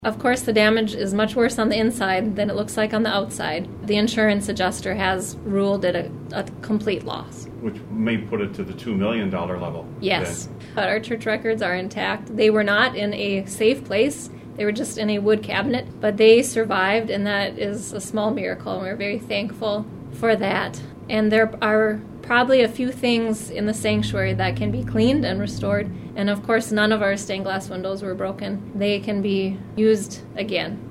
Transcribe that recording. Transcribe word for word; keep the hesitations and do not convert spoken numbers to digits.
Of course, the damage is much worse on the inside than it looks like on the outside. The insurance adjuster has ruled it a, a complete loss. Which may put it to the two million dollars level. Yes. But our church records are intact. They were not in a safe place. They were just in a wood cabinet. But they survived, and that is a small miracle, and we're very thankful for that. And there are probably a few things in the sanctuary that can be cleaned and restored. And of course, none of our stained glass windows were broken. They can be used again.